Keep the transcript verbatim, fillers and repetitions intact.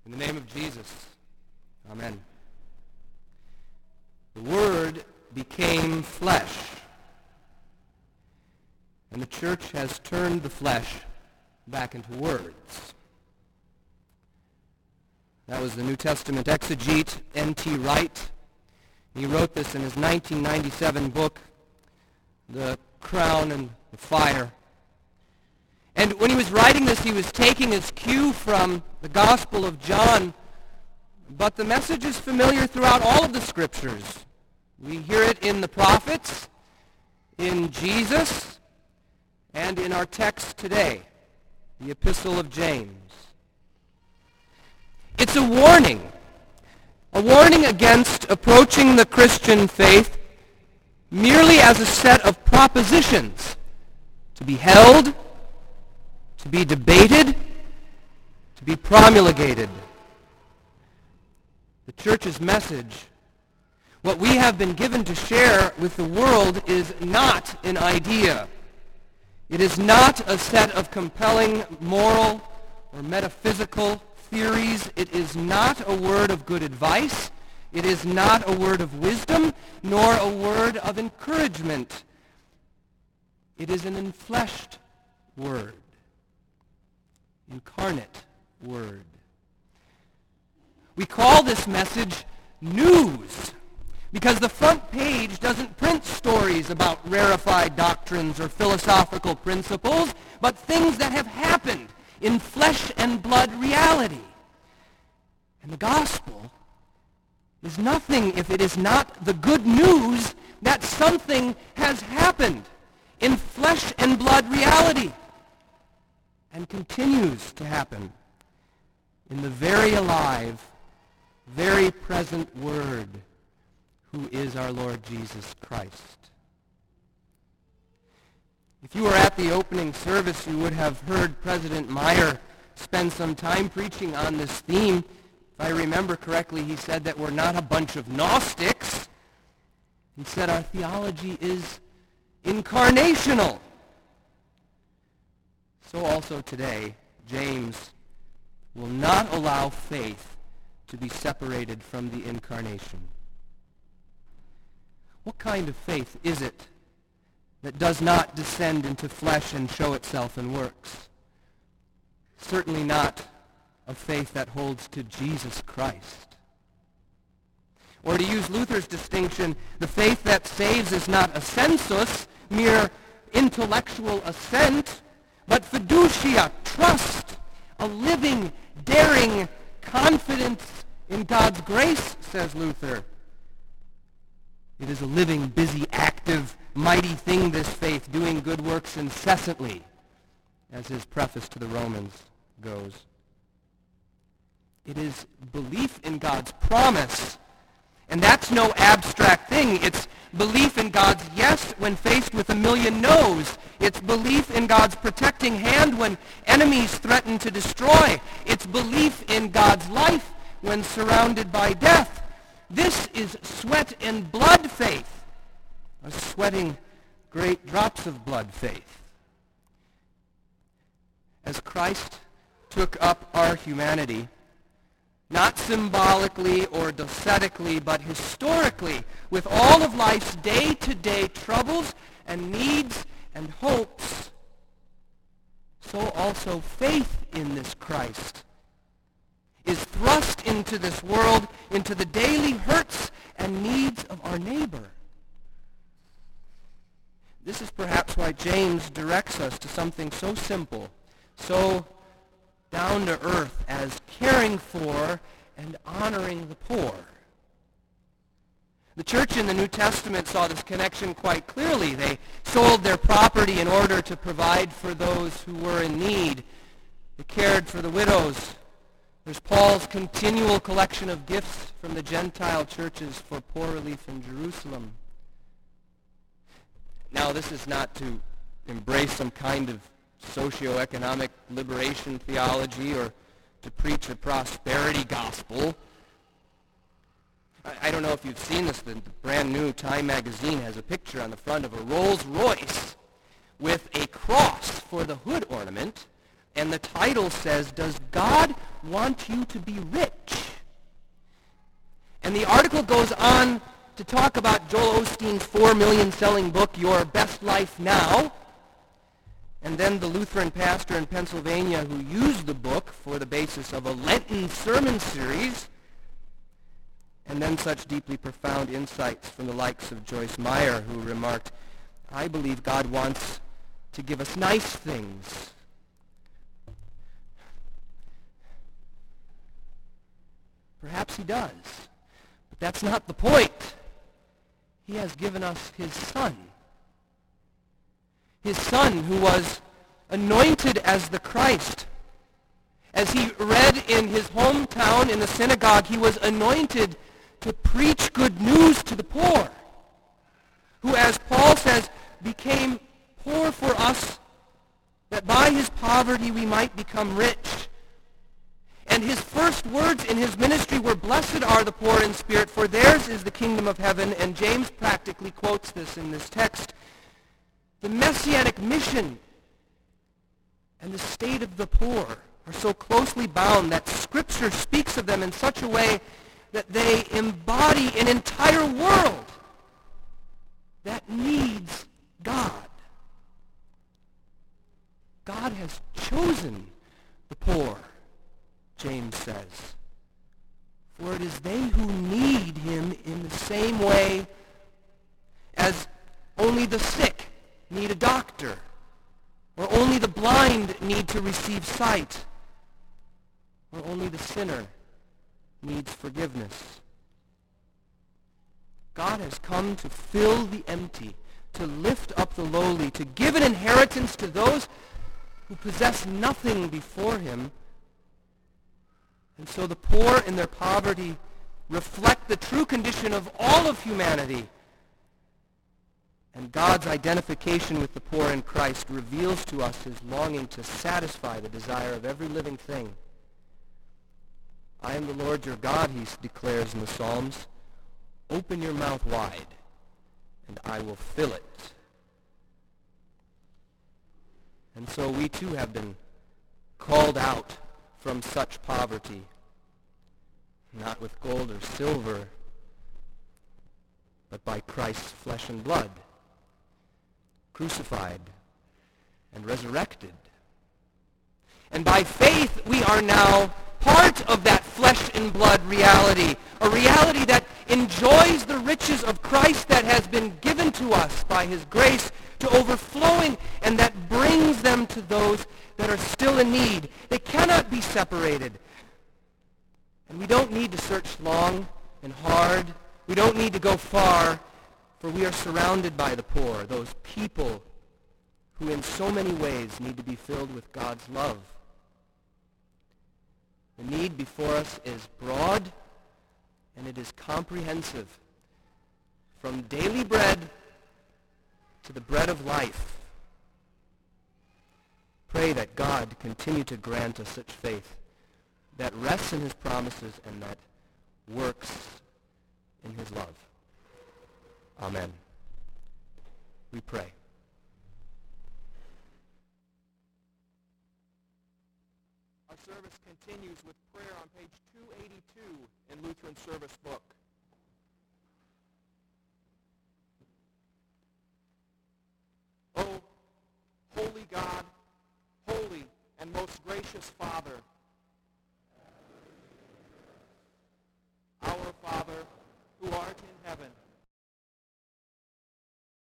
In the name of Jesus, amen. The Word became flesh, and the church has turned the flesh back into words. That was the New Testament exegete N T Wright. He wrote this in his nineteen ninety-seven book, The Crown and the Fire. And when he was writing this, he was taking his cue from the Gospel of John, but the message is familiar throughout all of the Scriptures. We hear it in the prophets, in Jesus, and in our text today, the Epistle of James. It's a warning, a warning against approaching the Christian faith merely as a set of propositions to be held, to be debated, to be promulgated. The church's message, what we have been given to share with the world, is not an idea. It is not a set of compelling moral or metaphysical theories. It is not a word of good advice. It is not a word of wisdom, nor a word of encouragement. It is an enfleshed word, incarnate word. We call this message news because the front page doesn't print stories about rarefied doctrines or philosophical principles, but things that have happened in flesh and blood reality. And the gospel is nothing if it is not the good news that something has happened in flesh and blood reality and continues to happen in the very alive, very present Word, who is our Lord Jesus Christ. If you were at the opening service, you would have heard President Meyer spend some time preaching on this theme. If I remember correctly, he said that we're not a bunch of Gnostics. He said our theology is incarnational. So also today, James will not allow faith to be separated from the incarnation. What kind of faith is it that does not descend into flesh and show itself in works? Certainly not a faith that holds to Jesus Christ. Or to use Luther's distinction, the faith that saves is not assensus, mere intellectual assent, but fiducia, trust, a living, daring confidence in God's grace, says Luther. It is a living, busy, active, mighty thing, this faith, doing good works incessantly, as his preface to the Romans goes. It is belief in God's promise, and that's no abstract thing. It's belief in God's yes when faced with a million no's. It's belief in God's protecting hand when enemies threaten to destroy. It's belief in God's life when surrounded by death. This is sweat and blood faith, a sweating great drops of blood faith. As Christ took up our humanity, not symbolically or docetically, but historically, with all of life's day-to-day troubles and needs and hopes, so also faith in this Christ is thrust into this world, into the daily hurts and needs of our neighbor. This is perhaps why James directs us to something so simple, so down to earth as caring for and honoring the poor. The church in the New Testament saw this connection quite clearly. They sold their property in order to provide for those who were in need. They cared for the widows. There's Paul's continual collection of gifts from the Gentile churches for poor relief in Jerusalem. Now, this is not to embrace some kind of socioeconomic liberation theology or to preach a prosperity gospel. I, I don't know if you've seen this. The, the brand new Time magazine has a picture on the front of a Rolls Royce with a cross for the hood ornament And the title says, Does God Want You to Be Rich? And the article goes on to talk about Joel Osteen's four million selling book, Your Best Life Now. And then the Lutheran pastor in Pennsylvania who used the book for the basis of a Lenten sermon series. And then such deeply profound insights from the likes of Joyce Meyer, who remarked, I believe God wants to give us nice things. Perhaps he does, but that's not the point. He has given us his Son. His Son who was anointed as the Christ. As he read in his hometown in the synagogue, he was anointed to preach good news to the poor, who, as Paul says, became poor for us, that by his poverty we might become rich. And his first words in his ministry were, Blessed are the poor in spirit, for theirs is the kingdom of heaven. And James practically quotes this in this text. The messianic mission and the state of the poor are so closely bound that Scripture speaks of them in such a way that they embody an entire world that needs God. God has chosen the poor, James says, for it is they who need him in the same way as only the sick need a doctor, or only the blind need to receive sight, or only the sinner needs forgiveness. God has come to fill the empty, to lift up the lowly, to give an inheritance to those who possess nothing before him. And so the poor in their poverty reflect the true condition of all of humanity. And God's identification with the poor in Christ reveals to us his longing to satisfy the desire of every living thing. I am the Lord your God, he declares in the Psalms. Open your mouth wide, and I will fill it. And so we too have been called out from such poverty, not with gold or silver, but by Christ's flesh and blood, crucified and resurrected. And by faith we are now part of that flesh and blood reality, a reality that enjoys the riches of Christ that has been given to us by his grace to overflowing, and that brings them to those that are still in need. They cannot be separated. And we don't need to search long and hard. We don't need to go far, for we are surrounded by the poor, those people who in so many ways need to be filled with God's love. The need before us is broad and it is comprehensive. From daily bread to the bread of life. Pray that God continue to grant us such faith that rests in his promises and that works in his love. Amen. We pray. Our service continues with prayer on page two eighty-two in Lutheran Service Book. O holy God, holy and most gracious Father,